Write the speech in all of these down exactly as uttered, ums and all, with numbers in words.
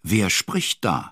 Wer spricht da?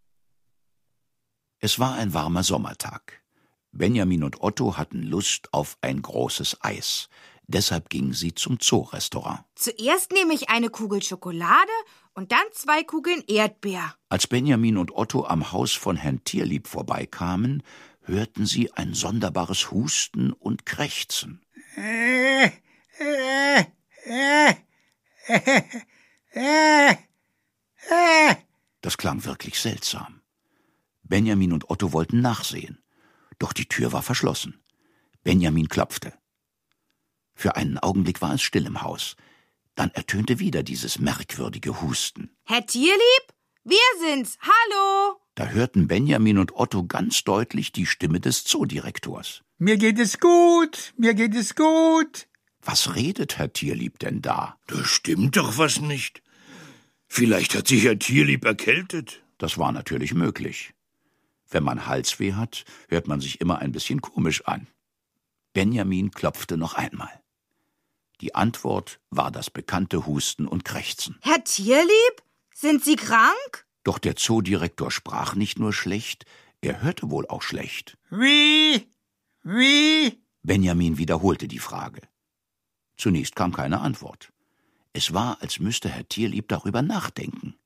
Es war ein warmer Sommertag. Benjamin und Otto hatten Lust auf ein großes Eis. Deshalb gingen sie zum Zoo-Restaurant. Zuerst nehme ich eine Kugel Schokolade und dann zwei Kugeln Erdbeer. Als Benjamin und Otto am Haus von Herrn Tierlieb vorbeikamen, hörten sie ein sonderbares Husten und Krächzen. Äh, äh, äh, äh, äh, äh. Das klang wirklich seltsam. Benjamin und Otto wollten nachsehen. Doch die Tür war verschlossen. Benjamin klopfte. Für einen Augenblick war es still im Haus. Dann ertönte wieder dieses merkwürdige Husten. Herr Tierlieb? Wir sind's. Hallo! Da hörten Benjamin und Otto ganz deutlich die Stimme des Zoodirektors. Mir geht es gut, mir geht es gut. Was redet Herr Tierlieb denn da? Da stimmt doch was nicht. Vielleicht hat sich Herr Tierlieb erkältet. Das war natürlich möglich. Wenn man Halsweh hat, hört man sich immer ein bisschen komisch an. Benjamin klopfte noch einmal. Die Antwort war das bekannte Husten und Krächzen. Herr Tierlieb? Sind Sie krank? Doch der Zoodirektor sprach nicht nur schlecht, er hörte wohl auch schlecht. Wie? Wie? Benjamin wiederholte die Frage. Zunächst kam keine Antwort. Es war, als müsste Herr Tierlieb darüber nachdenken.